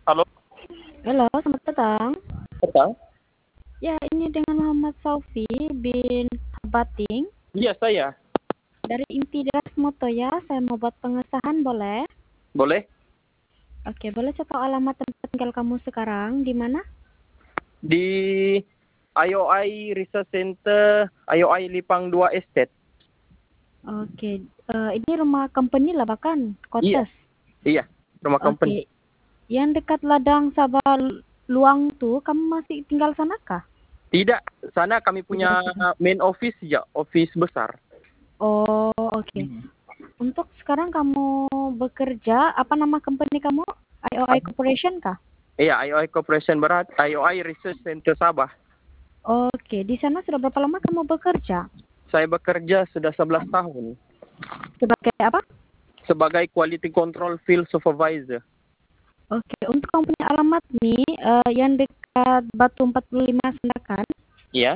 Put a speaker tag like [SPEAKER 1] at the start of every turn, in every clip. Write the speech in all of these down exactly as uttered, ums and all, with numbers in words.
[SPEAKER 1] Halo,
[SPEAKER 2] Halo, selamat datang.
[SPEAKER 1] petang.
[SPEAKER 2] Ya, ini dengan Muhammad Saufi bin Bating
[SPEAKER 1] Iya, saya.
[SPEAKER 2] dari Inti Deras Moto ya. Saya mau buat pengesahan, boleh?
[SPEAKER 1] Boleh?
[SPEAKER 2] Oke, boleh saya tahu alamat tempat tinggal kamu sekarang di mana?
[SPEAKER 1] Di I O I Research Center, I O I Lipang dua Estate.
[SPEAKER 2] Oke, eh, ini rumah company lah bahkan,
[SPEAKER 1] Iya,
[SPEAKER 2] kotes.
[SPEAKER 1] iya. Rumah company.
[SPEAKER 2] Oke, yang dekat ladang Sabah Luang tuh, kamu masih tinggal sana kah?
[SPEAKER 1] Tidak, sana kami
[SPEAKER 2] Di daerah
[SPEAKER 1] punya
[SPEAKER 2] sana.
[SPEAKER 1] main office ya, office besar.
[SPEAKER 2] Oh, oke. Untuk sekarang kamu bekerja, apa nama company kamu? I O I
[SPEAKER 1] Ad-
[SPEAKER 2] Corporation kah?
[SPEAKER 1] Iya, I O I Corporation Berat, I O I Research Center Sabah.
[SPEAKER 2] Oke, di sana sudah berapa lama kamu bekerja?
[SPEAKER 1] Saya bekerja sudah sebelas tahun
[SPEAKER 2] Sebagai apa?
[SPEAKER 1] sebagai Quality Control Field Supervisor.
[SPEAKER 2] Oke, untuk kamu punya alamat nih, eh, yang dekat Batu empat puluh lima Sandakan.
[SPEAKER 1] Iya.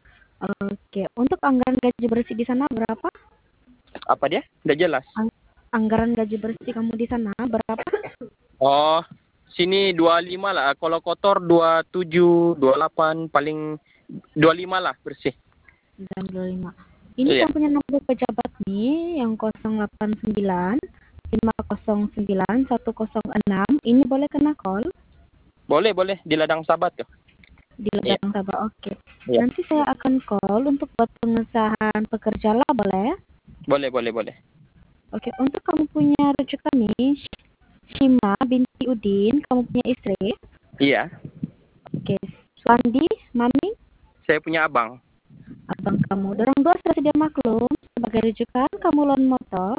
[SPEAKER 2] Oke, untuk anggaran gaji bersih di sana berapa?
[SPEAKER 1] Apa dia? Udah jelas.
[SPEAKER 2] Ang- anggaran gaji bersih kamu di sana berapa?
[SPEAKER 1] Oh, sini dua puluh lima lah. Kalau kotor dua puluh tujuh, dua puluh delapan, paling dua puluh lima lah bersih.
[SPEAKER 2] sembilan puluh lima. Ini
[SPEAKER 1] Iya.
[SPEAKER 2] kamu punya nomor pejabat nih yang nol delapan sembilan lima nol sembilan satu nol enam. Ini boleh kena call
[SPEAKER 1] Boleh, boleh. Di ladang Sabat tuh.
[SPEAKER 2] di
[SPEAKER 1] Iya.
[SPEAKER 2] ladang Sabah. Oke.
[SPEAKER 1] Iya.
[SPEAKER 2] Nanti saya akan call untuk buat pengesahan pekerja lah, boleh?
[SPEAKER 1] Boleh, boleh, boleh.
[SPEAKER 2] Oke, untuk kamu punya rujukan nih, Shima binti Udin, kamu punya istri.
[SPEAKER 1] Iya.
[SPEAKER 2] Oke, Suandi, Mami,
[SPEAKER 1] Saya punya abang.
[SPEAKER 2] abang kamu. Dorong dua sudah sedia maklum sebagai rujukan kamu loan motor.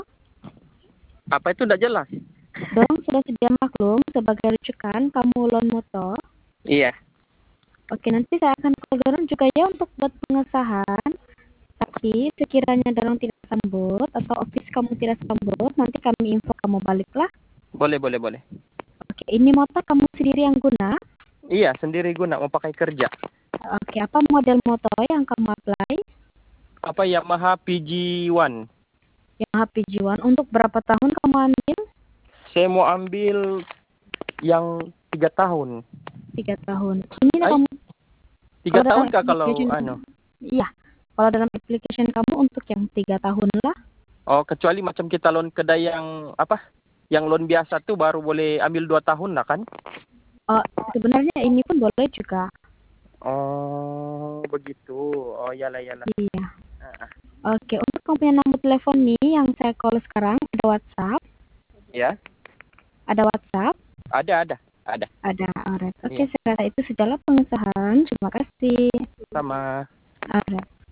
[SPEAKER 1] Apa itu udah jelas?
[SPEAKER 2] Dorong sudah sedia maklum sebagai rujukan kamu loan motor.
[SPEAKER 1] Iya.
[SPEAKER 2] Oke, nanti saya akan call Dorong juga ya untuk buat pengesahan. Tapi sekiranya Dorong tidak sambut atau office kamu tidak sambut, nanti kami info kamu baliklah.
[SPEAKER 1] Boleh, boleh, boleh.
[SPEAKER 2] Oke, ini motor kamu sendiri yang guna.
[SPEAKER 1] Iya, sendiri guna mau pakai kerja.
[SPEAKER 2] Oke, apa model motor yang kamu apply?
[SPEAKER 1] Apa Yamaha P G satu.
[SPEAKER 2] Yang H P G satu. Untuk berapa tahun kamu ambil?
[SPEAKER 1] Saya mau ambil yang tiga tahun.
[SPEAKER 2] Tiga tahun. Ini
[SPEAKER 1] Ay,
[SPEAKER 2] kamu
[SPEAKER 1] tiga
[SPEAKER 2] kalau dalam
[SPEAKER 1] tahun kah kalau
[SPEAKER 2] application,
[SPEAKER 1] anu?
[SPEAKER 2] iya. Kalau dalam application kamu untuk yang tiga tahun lah.
[SPEAKER 1] Oh, kecuali macam kita loan kedai yang apa? Yang loan biasa tuh baru boleh ambil dua tahun lah kan?
[SPEAKER 2] Oh, sebenarnya ini pun boleh juga.
[SPEAKER 1] Oh, begitu. Oh, iyalah, iyalah.
[SPEAKER 2] Iya.
[SPEAKER 1] Ah, ah.
[SPEAKER 2] Oke, untuk kamu punya nomor telepon nih yang saya call sekarang, ada WhatsApp?
[SPEAKER 1] Ya,
[SPEAKER 2] Ada WhatsApp?
[SPEAKER 1] ada, ada, ada.
[SPEAKER 2] Ada. Alright. Oke,
[SPEAKER 1] Iya,
[SPEAKER 2] saya rasa itu segala pengesahan. Terima kasih.
[SPEAKER 1] sama.
[SPEAKER 2] Alright.